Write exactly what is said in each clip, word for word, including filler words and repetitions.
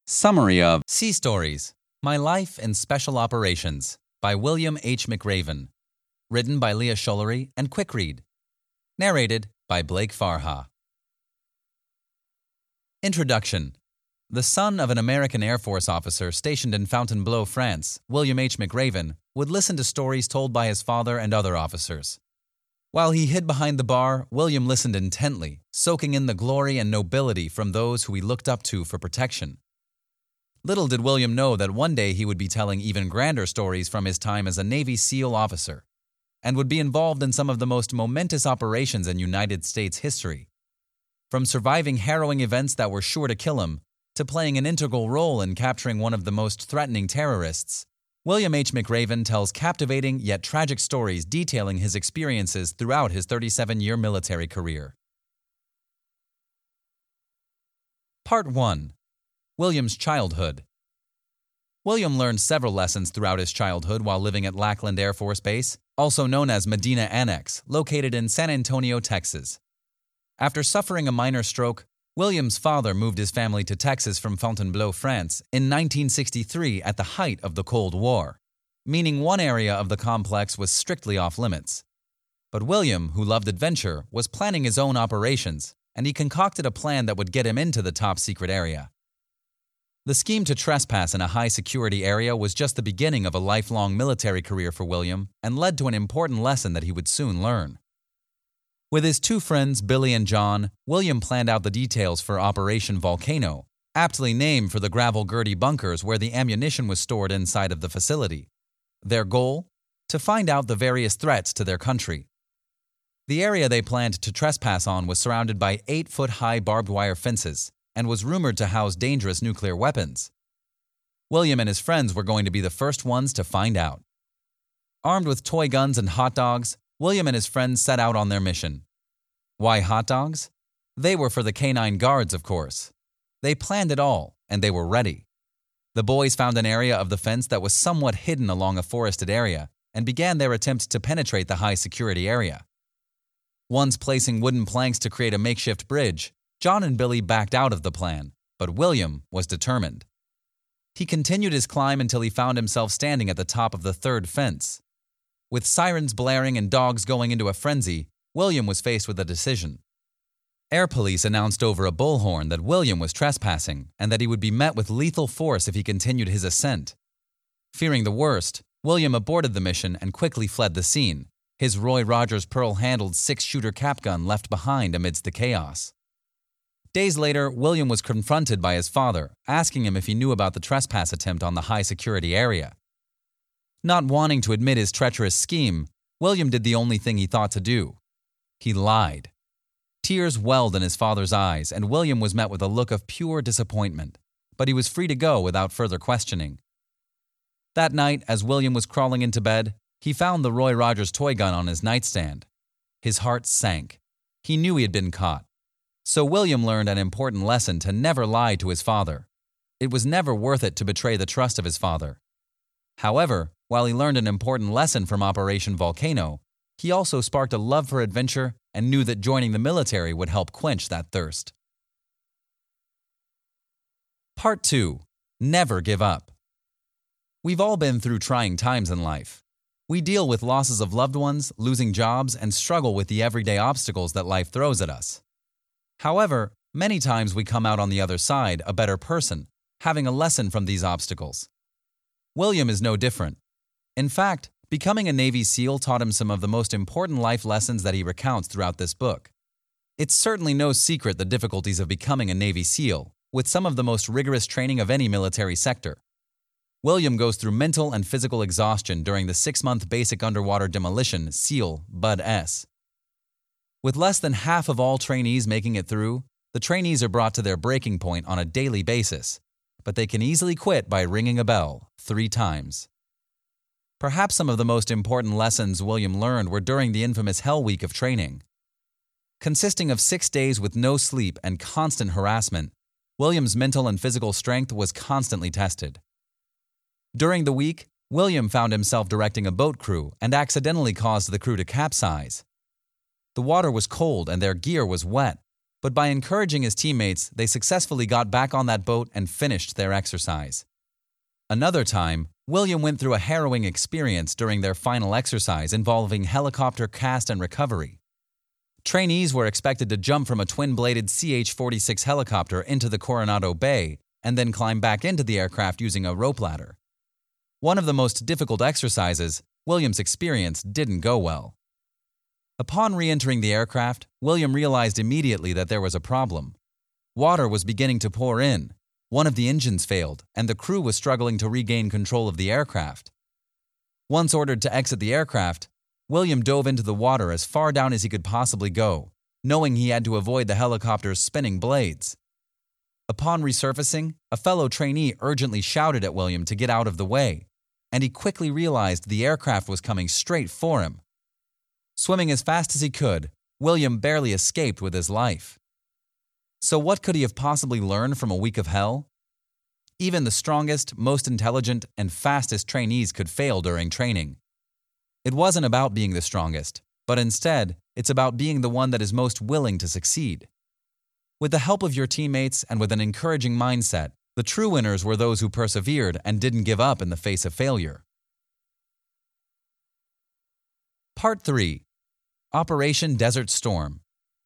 Summary of Sea Stories, My Life in Special Operations by William H. McRaven. Written by Leah Schullery and Quick Read. Narrated by Blake Farha. Introduction. The son of an American Air Force officer stationed in Fontainebleau, France, William H. McRaven would listen to stories told by his father and other officers. While he hid behind the bar, William listened intently, soaking in the glory and nobility from those who he looked up to for protection. Little did William know that one day he would be telling even grander stories from his time as a Navy SEAL officer, and would be involved in some of the most momentous operations in United States history. From surviving harrowing events that were sure to kill him, to playing an integral role in capturing one of the most threatening terrorists, William H. McRaven tells captivating yet tragic stories detailing his experiences throughout his thirty-seven-year military career. Part one. William's childhood. William learned several lessons throughout his childhood while living at Lackland Air Force Base, also known as Medina Annex, located in San Antonio, Texas. After suffering a minor stroke, William's father moved his family to Texas from Fontainebleau, France, in nineteen sixty-three at the height of the Cold War, meaning one area of the complex was strictly off-limits. But William, who loved adventure, was planning his own operations, and he concocted a plan that would get him into the top-secret area. The scheme to trespass in a high-security area was just the beginning of a lifelong military career for William and led to an important lesson that he would soon learn. With his two friends, Billy and John, William planned out the details for Operation Volcano, aptly named for the gravel-girty bunkers where the ammunition was stored inside of the facility. Their goal? To find out the various threats to their country. The area they planned to trespass on was surrounded by eight-foot-high barbed wire fences, and was rumored to house dangerous nuclear weapons. William and his friends were going to be the first ones to find out. Armed with toy guns and hot dogs, William and his friends set out on their mission. Why hot dogs? They were for the canine guards, of course. They planned it all, and they were ready. The boys found an area of the fence that was somewhat hidden along a forested area, and began their attempt to penetrate the high-security area. Once placing wooden planks to create a makeshift bridge, John and Billy backed out of the plan, but William was determined. He continued his climb until he found himself standing at the top of the third fence. With sirens blaring and dogs going into a frenzy, William was faced with a decision. Air police announced over a bullhorn that William was trespassing and that he would be met with lethal force if he continued his ascent. Fearing the worst, William aborted the mission and quickly fled the scene, his Roy Rogers pearl-handled six-shooter cap gun left behind amidst the chaos. Days later, William was confronted by his father, asking him if he knew about the trespass attempt on the high-security area. Not wanting to admit his treacherous scheme, William did the only thing he thought to do. He lied. Tears welled in his father's eyes, and William was met with a look of pure disappointment, but he was free to go without further questioning. That night, as William was crawling into bed, he found the Roy Rogers toy gun on his nightstand. His heart sank. He knew he had been caught. So William learned an important lesson to never lie to his father. It was never worth it to betray the trust of his father. However, while he learned an important lesson from Operation Volcano, he also sparked a love for adventure and knew that joining the military would help quench that thirst. Part two. Never give up. We've all been through trying times in life. We deal with losses of loved ones, losing jobs, and struggle with the everyday obstacles that life throws at us. However, many times we come out on the other side a better person, having a lesson from these obstacles. William is no different. In fact, becoming a Navy SEAL taught him some of the most important life lessons that he recounts throughout this book. It's certainly no secret the difficulties of becoming a Navy SEAL, with some of the most rigorous training of any military sector. William goes through mental and physical exhaustion during the six-month Basic Underwater Demolition SEAL B U D S. With less than half of all trainees making it through, the trainees are brought to their breaking point on a daily basis, but they can easily quit by ringing a bell three times. Perhaps some of the most important lessons William learned were during the infamous Hell Week of training. Consisting of six days with no sleep and constant harassment, William's mental and physical strength was constantly tested. During the week, William found himself directing a boat crew and accidentally caused the crew to capsize. The water was cold and their gear was wet, But by encouraging his teammates, they successfully got back on that boat and finished their exercise. Another time, William went through a harrowing experience during their final exercise involving helicopter cast and recovery. Trainees were expected to jump from a twin-bladed C H forty-six helicopter into the Coronado Bay and then climb back into the aircraft using a rope ladder. One of the most difficult exercises, William's experience didn't go well. Upon re-entering the aircraft, William realized immediately that there was a problem. Water was beginning to pour in, one of the engines failed, and the crew was struggling to regain control of the aircraft. Once ordered to exit the aircraft, William dove into the water as far down as he could possibly go, knowing he had to avoid the helicopter's spinning blades. Upon resurfacing, a fellow trainee urgently shouted at William to get out of the way, and he quickly realized the aircraft was coming straight for him. Swimming as fast as he could, William barely escaped with his life. So what could he have possibly learned from a week of hell? Even the strongest, most intelligent, and fastest trainees could fail during training. It wasn't about being the strongest, but instead, it's about being the one that is most willing to succeed. With the help of your teammates and with an encouraging mindset, the true winners were those who persevered and didn't give up in the face of failure. Part three. Operation Desert Storm.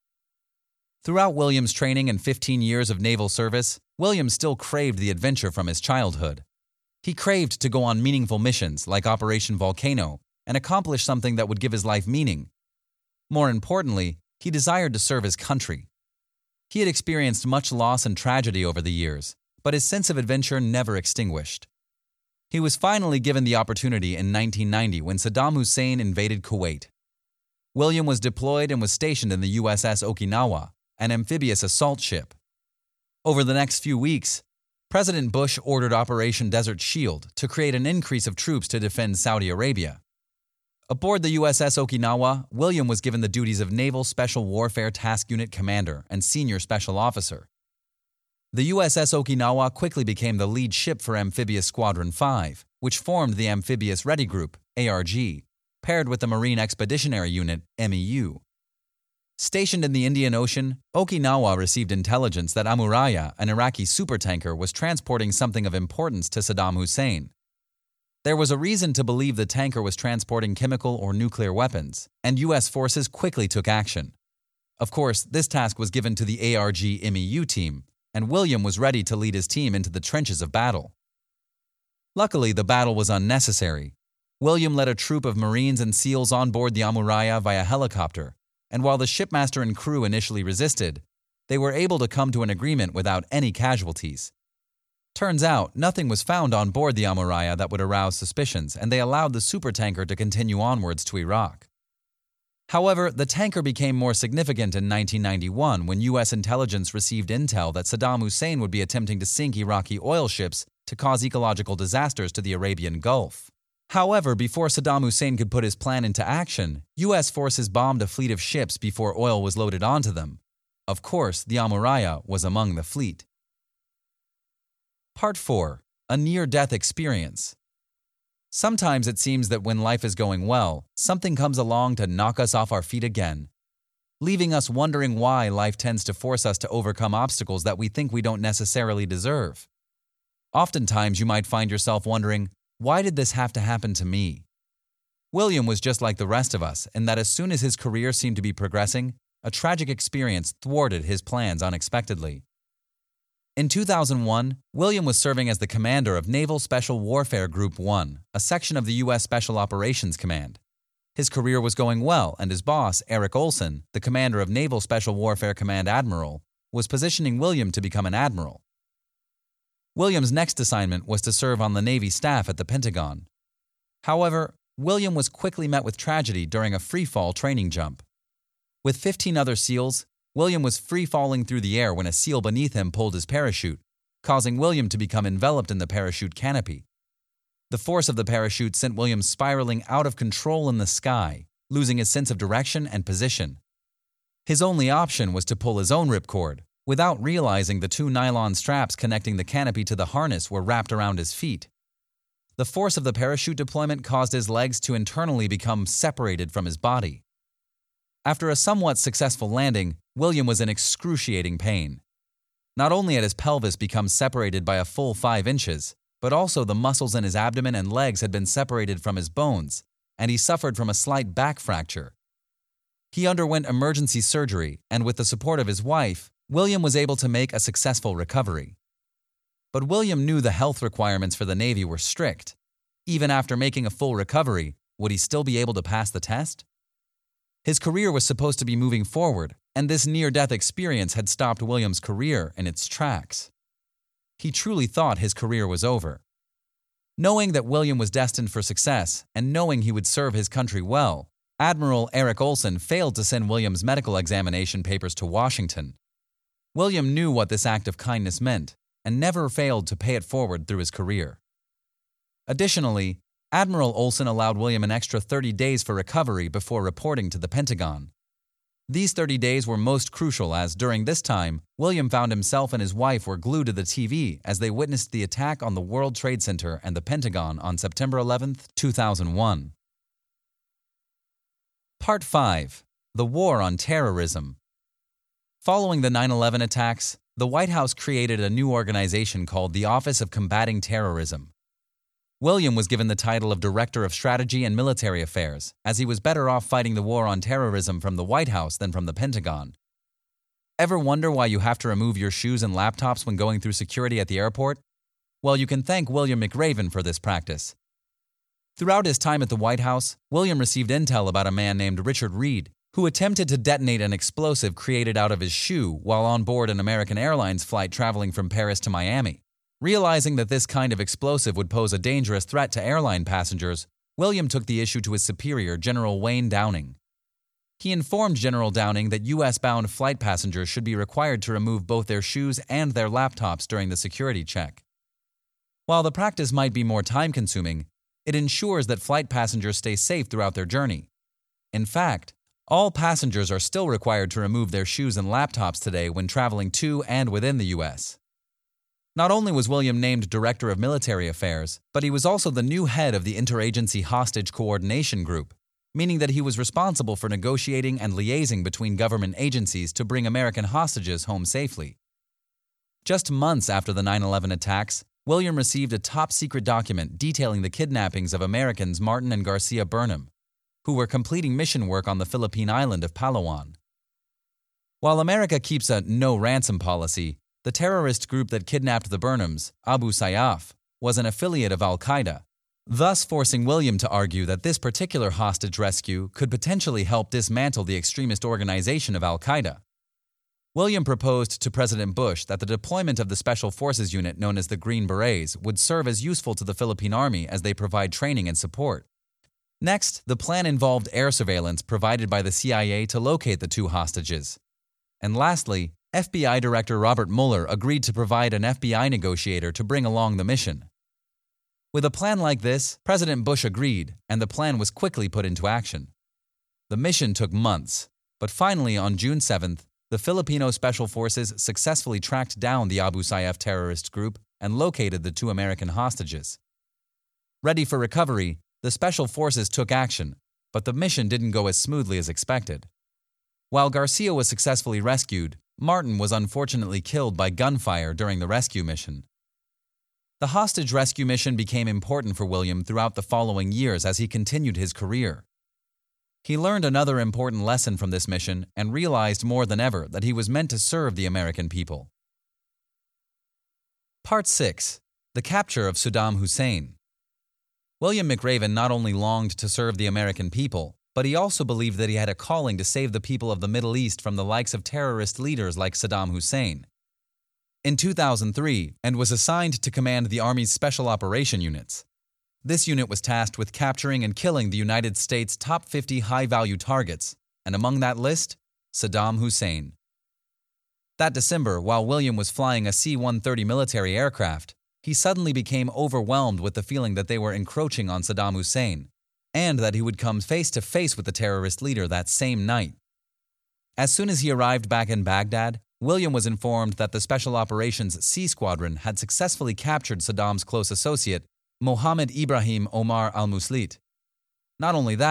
Throughout William's training and fifteen years of naval service, William still craved the adventure from his childhood. He craved to go on meaningful missions like Operation Volcano and accomplish something that would give his life meaning. More importantly, he desired to serve his country. He had experienced much loss and tragedy over the years, but his sense of adventure never extinguished. He was finally given the opportunity in nineteen ninety when Saddam Hussein invaded Kuwait. William was deployed and was stationed in the U S S Okinawa, an amphibious assault ship. Over the next few weeks, President Bush ordered Operation Desert Shield to create an increase of troops to defend Saudi Arabia. Aboard the U S S Okinawa, William was given the duties of Naval Special Warfare Task Unit Commander and Senior Special Officer. The U S S Okinawa quickly became the lead ship for Amphibious Squadron five, which formed the Amphibious Ready Group, A R G, paired with the Marine Expeditionary Unit, M E U. Stationed in the Indian Ocean, Okinawa received intelligence that Amuraya, an Iraqi supertanker, was transporting something of importance to Saddam Hussein. There was a reason to believe the tanker was transporting chemical or nuclear weapons, and U S forces quickly took action. Of course, this task was given to the A R G M E U team, and William was ready to lead his team into the trenches of battle. Luckily, the battle was unnecessary. William led a troop of Marines and SEALs on board the Amuraya via helicopter, and while the shipmaster and crew initially resisted, they were able to come to an agreement without any casualties. Turns out, nothing was found on board the Amuraya that would arouse suspicions, and they allowed the supertanker to continue onwards to Iraq. However, the tanker became more significant in nineteen ninety-one when U S intelligence received intel that Saddam Hussein would be attempting to sink Iraqi oil ships to cause ecological disasters to the Arabian Gulf. However, before Saddam Hussein could put his plan into action, U S forces bombed a fleet of ships before oil was loaded onto them. Of course, the Amuraya was among the fleet. Part four. A near-death experience. Sometimes it seems that when life is going well, something comes along to knock us off our feet again, leaving us wondering why life tends to force us to overcome obstacles that we think we don't necessarily deserve. Oftentimes you might find yourself wondering, why did this have to happen to me? William was just like the rest of us in that as soon as his career seemed to be progressing, a tragic experience thwarted his plans unexpectedly. In two thousand one, William was serving as the commander of Naval Special Warfare Group one, a section of the U S Special Operations Command. His career was going well, and his boss, Eric Olson, the commander of Naval Special Warfare Command Admiral, was positioning William to become an admiral. William's next assignment was to serve on the Navy staff at the Pentagon. However, William was quickly met with tragedy during a free-fall training jump. With fifteen other SEALs, William was free-falling through the air when a SEAL beneath him pulled his parachute, causing William to become enveloped in the parachute canopy. The force of the parachute sent William spiraling out of control in the sky, losing his sense of direction and position. His only option was to pull his own ripcord, without realizing the two nylon straps connecting the canopy to the harness were wrapped around his feet. The force of the parachute deployment caused his legs to internally become separated from his body. After a somewhat successful landing, William was in excruciating pain. Not only had his pelvis become separated by a full five inches, but also the muscles in his abdomen and legs had been separated from his bones, and he suffered from a slight back fracture. He underwent emergency surgery, and with the support of his wife, William was able to make a successful recovery. But William knew the health requirements for the Navy were strict. Even after making a full recovery, would he still be able to pass the test? His career was supposed to be moving forward, and this near-death experience had stopped William's career in its tracks. He truly thought his career was over. Knowing that William was destined for success, and knowing he would serve his country well, Admiral Eric Olson failed to send William's medical examination papers to Washington. William knew what this act of kindness meant, and never failed to pay it forward through his career. Additionally, Admiral Olson allowed William an extra thirty days for recovery before reporting to the Pentagon. These thirty days were most crucial as, during this time, William found himself and his wife were glued to the T V as they witnessed the attack on the World Trade Center and the Pentagon on September eleventh, two thousand one. Part five. The War on Terrorism. Following the nine eleven attacks, the White House created a new organization called the Office of Combating Terrorism. William was given the title of Director of Strategy and Military Affairs, as he was better off fighting the war on terrorism from the White House than from the Pentagon. Ever wonder why you have to remove your shoes and laptops when going through security at the airport? Well, you can thank William McRaven for this practice. Throughout his time at the White House, William received intel about a man named Richard Reed, who attempted to detonate an explosive created out of his shoe while on board an American Airlines flight traveling from Paris to Miami. Realizing that this kind of explosive would pose a dangerous threat to airline passengers, William took the issue to his superior, General Wayne Downing. He informed General Downing that U S-bound flight passengers should be required to remove both their shoes and their laptops during the security check. While the practice might be more time-consuming, it ensures that flight passengers stay safe throughout their journey. In fact, all passengers are still required to remove their shoes and laptops today when traveling to and within the U S. Not only was William named Director of Military Affairs, but he was also the new head of the Interagency Hostage Coordination Group, meaning that he was responsible for negotiating and liaising between government agencies to bring American hostages home safely. Just months after the nine eleven attacks, William received a top-secret document detailing the kidnappings of Americans Martin and Garcia Burnham, who were completing mission work on the Philippine island of Palawan. While America keeps a no-ransom policy, the terrorist group that kidnapped the Burnhams, Abu Sayyaf, was an affiliate of al-Qaeda, thus forcing William to argue that this particular hostage rescue could potentially help dismantle the extremist organization of al-Qaeda. William proposed to President Bush that the deployment of the Special Forces unit known as the Green Berets would serve as useful to the Philippine Army as they provide training and support. Next, the plan involved air surveillance provided by the C I A to locate the two hostages. And lastly, F B I Director Robert Mueller agreed to provide an F B I negotiator to bring along the mission. With a plan like this, President Bush agreed, and the plan was quickly put into action. The mission took months, but finally on June seventh, the Filipino Special Forces successfully tracked down the Abu Sayyaf terrorist group and located the two American hostages. Ready for recovery, the Special Forces took action, but the mission didn't go as smoothly as expected. While Garcia was successfully rescued, Martin was unfortunately killed by gunfire during the rescue mission. The hostage rescue mission became important for William throughout the following years as he continued his career. He learned another important lesson from this mission and realized more than ever that he was meant to serve the American people. Part six. The Capture of Saddam Hussein. William McRaven not only longed to serve the American people, but he also believed that he had a calling to save the people of the Middle East from the likes of terrorist leaders like Saddam Hussein. In two thousand three, and was assigned to command the Army's Special Operation Units. This unit was tasked with capturing and killing the United States' top fifty high-value targets, and among that list, Saddam Hussein. That December, while William was flying a C one thirty military aircraft, he suddenly became overwhelmed with the feeling that they were encroaching on Saddam Hussein, and that he would come face to face with the terrorist leader that same night. As soon as he arrived back in Baghdad, William was informed that the Special Operations C Squadron had successfully captured Saddam's close associate, Mohammed Ibrahim Omar al-Muslit. Not only that,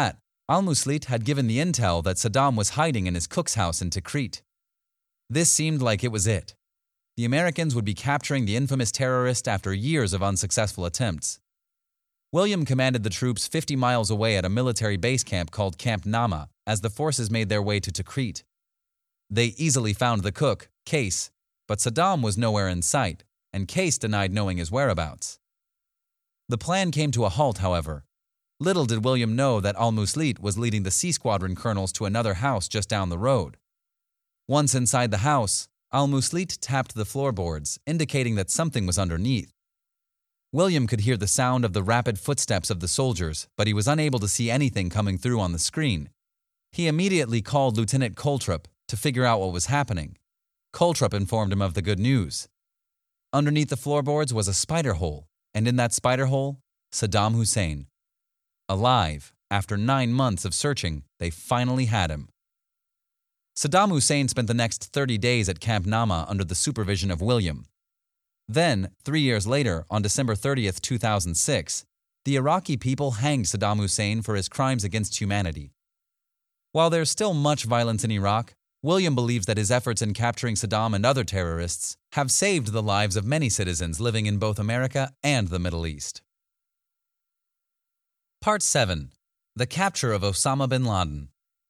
Al-Muslit had given the intel that Saddam was hiding in his cook's house in Tikrit. This seemed like it was it. The Americans would be capturing the infamous terrorist after years of unsuccessful attempts. William commanded the troops fifty miles away at a military base camp called Camp Nama as the forces made their way to Tikrit. They easily found the cook, Case, but Saddam was nowhere in sight, and Case denied knowing his whereabouts. The plan came to a halt, however. Little did William know that Al-Muslit was leading the C Squadron colonels to another house just down the road. Once inside the house, Al-Muslit tapped the floorboards, indicating that something was underneath. William could hear the sound of the rapid footsteps of the soldiers, but he was unable to see anything coming through on the screen. He immediately called Lieutenant Coltrop to figure out what was happening. Coltrop informed him of the good news. Underneath the floorboards was a spider hole, and in that spider hole, Saddam Hussein. Alive, after nine months of searching, they finally had him. Saddam Hussein spent the next thirty days at Camp Nama under the supervision of William. Then, three years later, on December thirtieth, two thousand six, the Iraqi people hanged Saddam Hussein for his crimes against humanity. While there's still much violence in Iraq, William believes that his efforts in capturing Saddam and other terrorists have saved the lives of many citizens living in both America and the Middle East. Part seven. The Capture of Osama bin Laden.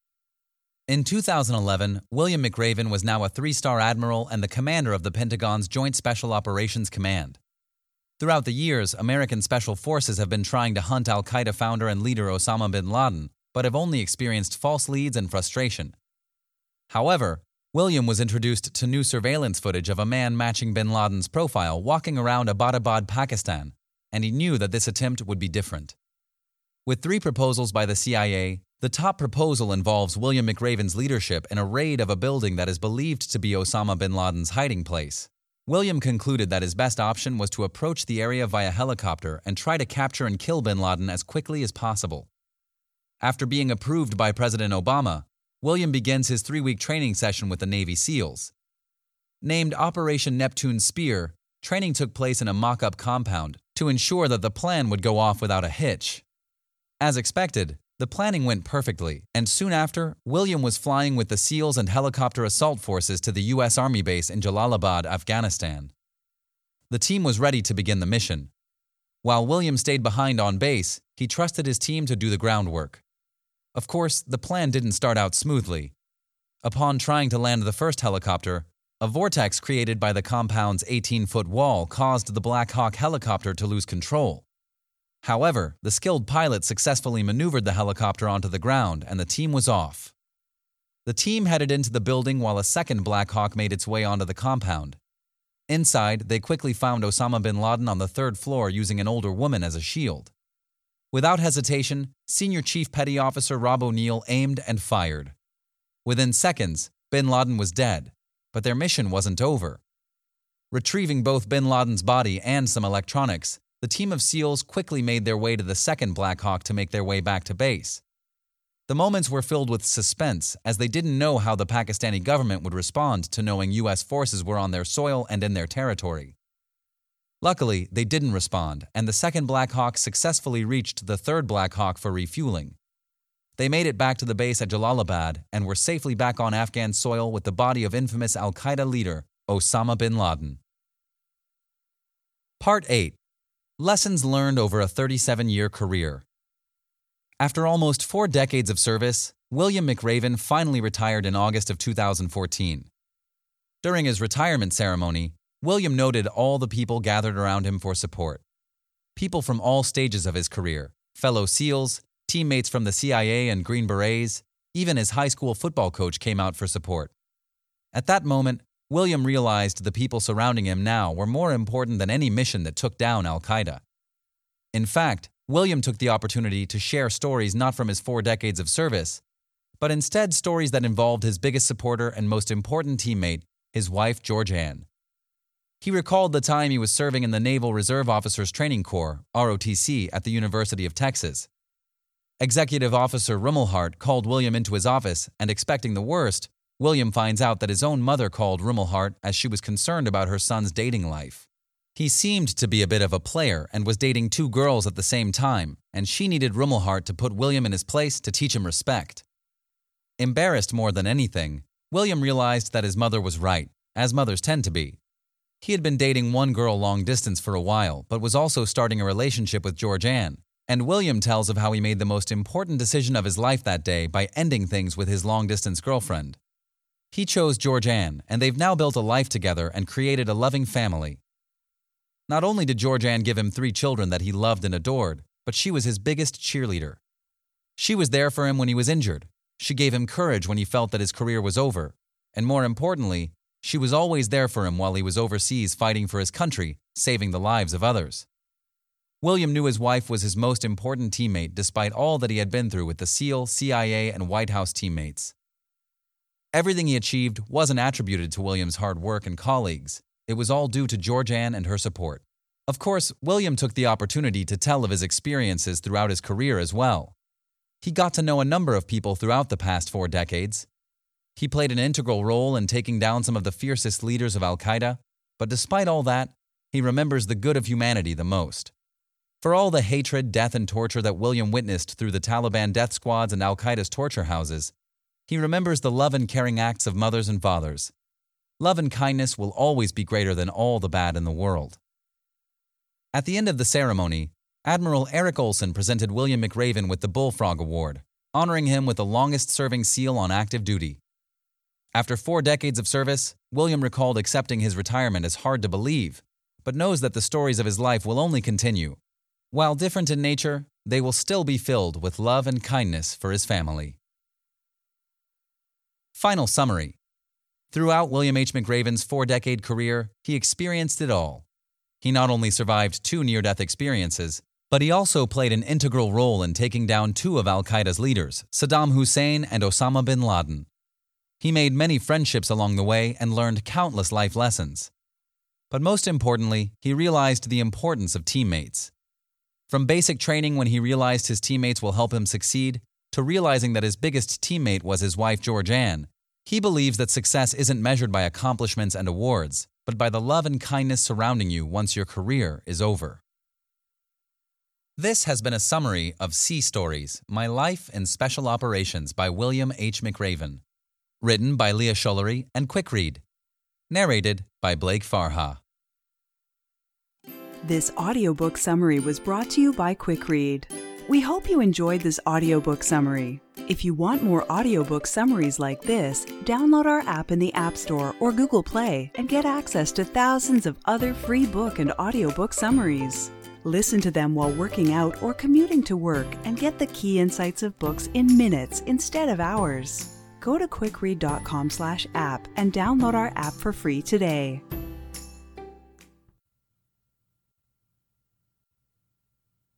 In two thousand eleven, William McRaven was now a three-star admiral and the commander of the Pentagon's Joint Special Operations Command. Throughout the years, American special forces have been trying to hunt al-Qaeda founder and leader Osama bin Laden, but have only experienced false leads and frustration. However, William was introduced to new surveillance footage of a man matching bin Laden's profile walking around Abbottabad, Pakistan, and he knew that this attempt would be different. With three proposals by the C I A, the top proposal involves William McRaven's leadership in a raid of a building that is believed to be Osama bin Laden's hiding place. William concluded that his best option was to approach the area via helicopter and try to capture and kill bin Laden as quickly as possible. After being approved by President Obama, William begins his three-week training session with the Navy SEALs. Named Operation Neptune Spear, training took place in a mock-up compound to ensure that the plan would go off without a hitch. As expected, the planning went perfectly, and soon after, William was flying with the SEALs and helicopter assault forces to the U S Army base in Jalalabad, Afghanistan. The team was ready to begin the mission. While William stayed behind on base, he trusted his team to do the groundwork. Of course, the plan didn't start out smoothly. Upon trying to land the first helicopter, a vortex created by the compound's eighteen-foot wall caused the Black Hawk helicopter to lose control. However, the skilled pilot successfully maneuvered the helicopter onto the ground and the team was off. The team headed into the building while a second Black Hawk made its way onto the compound. Inside, they quickly found Osama bin Laden on the third floor using an older woman as a shield. Without hesitation, Senior Chief Petty Officer Rob O'Neill aimed and fired. Within seconds, bin Laden was dead, but their mission wasn't over. Retrieving both bin Laden's body and some electronics, the team of SEALs quickly made their way to the second Black Hawk to make their way back to base. The moments were filled with suspense as they didn't know how the Pakistani government would respond to knowing U S forces were on their soil and in their territory. Luckily, they didn't respond, and the second Black Hawk successfully reached the third Black Hawk for refueling. They made it back to the base at Jalalabad and were safely back on Afghan soil with the body of infamous al-Qaeda leader Osama bin Laden. Part eight. Lessons learned over a thirty-seven-year career. After almost four decades of service, William McRaven finally retired in August of two thousand fourteen. During his retirement ceremony, William noted all the people gathered around him for support. People from all stages of his career, fellow SEALs, teammates from the C I A and Green Berets, even his high school football coach came out for support. At that moment, William realized the people surrounding him now were more important than any mission that took down al-Qaeda. In fact, William took the opportunity to share stories not from his four decades of service, but instead stories that involved his biggest supporter and most important teammate, his wife George Ann. He recalled the time he was serving in the Naval Reserve Officers Training Corps, R O T C, at the University of Texas. Executive Officer Rummelhart called William into his office, and expecting the worst, William finds out that his own mother called Rummelhart as she was concerned about her son's dating life. He seemed to be a bit of a player and was dating two girls at the same time, and she needed Rumelhart to put William in his place to teach him respect. Embarrassed more than anything, William realized that his mother was right, as mothers tend to be. He had been dating one girl long distance for a while, but was also starting a relationship with Georgianne, and William tells of how he made the most important decision of his life that day by ending things with his long-distance girlfriend. He chose Georgianne, and they've now built a life together and created a loving family. Not only did Georgianne give him three children that he loved and adored, but she was his biggest cheerleader. She was there for him when he was injured. She gave him courage when he felt that his career was over. And more importantly, she was always there for him while he was overseas fighting for his country, saving the lives of others. William knew his wife was his most important teammate despite all that he had been through with the SEAL, C I A, and White House teammates. Everything he achieved wasn't attributed to William's hard work and colleagues. It was all due to Georgianne and her support. Of course, William took the opportunity to tell of his experiences throughout his career as well. He got to know a number of people throughout the past four decades. He played an integral role in taking down some of the fiercest leaders of Al-Qaeda, but despite all that, he remembers the good of humanity the most. For all the hatred, death, and torture that William witnessed through the Taliban death squads and Al-Qaeda's torture houses, he remembers the love and caring acts of mothers and fathers. Love and kindness will always be greater than all the bad in the world. At the end of the ceremony, Admiral Eric Olson presented William McRaven with the Bullfrog Award, honoring him with the longest-serving SEAL on active duty. After four decades of service, William recalled accepting his retirement as hard to believe, but knows that the stories of his life will only continue. While different in nature, they will still be filled with love and kindness for his family. Final summary. Throughout William H. McRaven's four-decade career, he experienced it all. He not only survived two near-death experiences, but he also played an integral role in taking down two of Al-Qaeda's leaders, Saddam Hussein and Osama bin Laden. He made many friendships along the way and learned countless life lessons. But most importantly, he realized the importance of teammates. From basic training when he realized his teammates will help him succeed, to realizing that his biggest teammate was his wife Georgianne, he believes that success isn't measured by accomplishments and awards, but by the love and kindness surrounding you once your career is over. This has been a summary of Sea Stories, My Life in Special Operations by William H. McRaven. Written by Leah Schullery and Quickread. Narrated by Blake Farha. This audiobook summary was brought to you by Quickread. We hope you enjoyed this audiobook summary. If you want more audiobook summaries like this, download our app in the App Store or Google Play and get access to thousands of other free book and audiobook summaries. Listen to them while working out or commuting to work and get the key insights of books in minutes instead of hours. Go to quickread dot com slash app and download our app for free today.